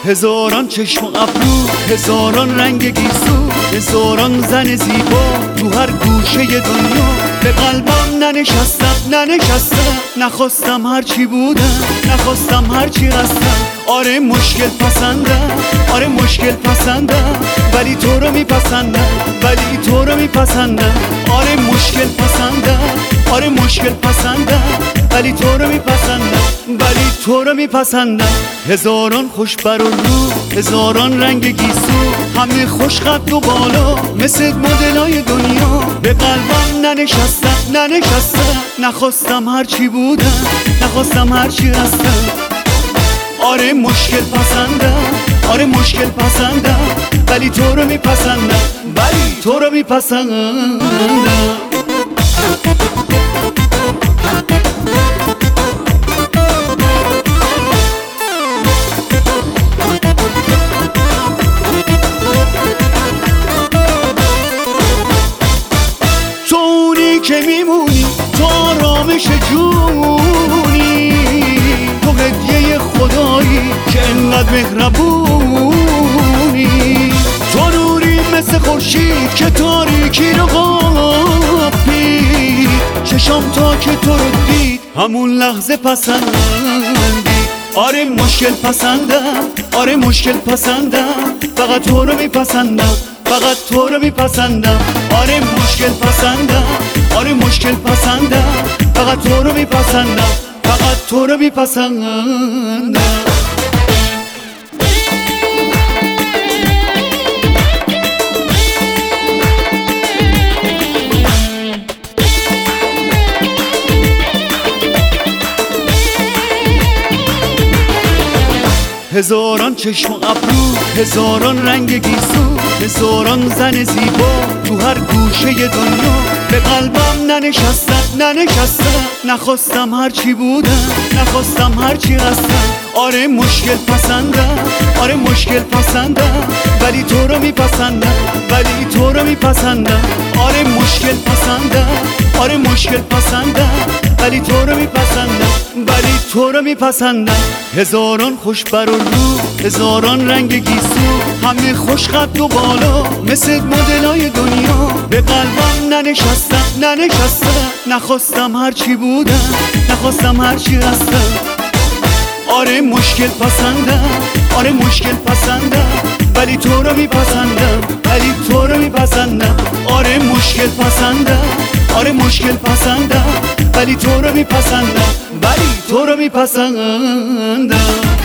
هزاران چشم و ابرو، هزاران رنگ گیسو، هزاران زن زیبا تو هر گوشه دنیا. به قلبم ننشستم نخواستم هرچی بودم، نخواستم هرچی هستم. آره مشکل پسندم، آره مشکل پسندم، ولی تو رو میپسندم، ولی تو رو میپسندم. آره مشکل پسندم، آره مشکل پسندم، ولی تو رو میپسندم، ولی تو رو میپسندم. هزاران خوش بر و رو، هزاران رنگ گیسو، همه خوش قد و بالا مثل مدلای دنیا. به قلبم ننشستم نخواستم هرچی بودم، نخواستم هرچی هستم. آره مشکل پسندم، آره مشکل پسندم، ولی تو رو میپسندم، ولی تو رو میپسندم. که میمونی تو آرامش جونی، تو هدیه خدایی که انقدر مهربونی. تو نوری مثل خورشید که تاریکی رو قاپید، چشام تا که تو رو دید همون لحظه پسندی. آره مشکل پسندم، آره مشکل پسندم، فقط تو رو میپسندم، فقط تو رو میپسندم. آره مشکل پسندم، آره مشکل پسندم، فقط تو رو میپسندم، فقط تو رو میپسندم. هزاران چشم و ابرو، هزاران رنگ گیسو، هزاران زن زیبا تو هر گوشه دنیا. به قلبم ننشستم نخواستم هرچی بودم، نخواستم هرچی هستم. آره مشکل پسندم، آره مشکل پسندم، ولی تو رو میپسندم، ولی تو رو میپسندم. آره مشکل پسندم، آره مشکل پسندم، ولی تو رو میپسندم، ولی تو رو میپسندم. هزاران خوش بر و رو، هزاران رنگ گیسو، همه خوش قد و بالا مثل مدلای دنیا. به قلبم ننشستم نخواستم هرچی بودم، نخواستم هرچی هستم. آره مشکل پسندم، آره مشکل پسندم، ولی تو رو میپسندم، ولی تو رو میپسندم. آره مشکل پسندم، آره مشکل پسندم، ولی تو رو میپسندم، ولی تو رو میپسندم.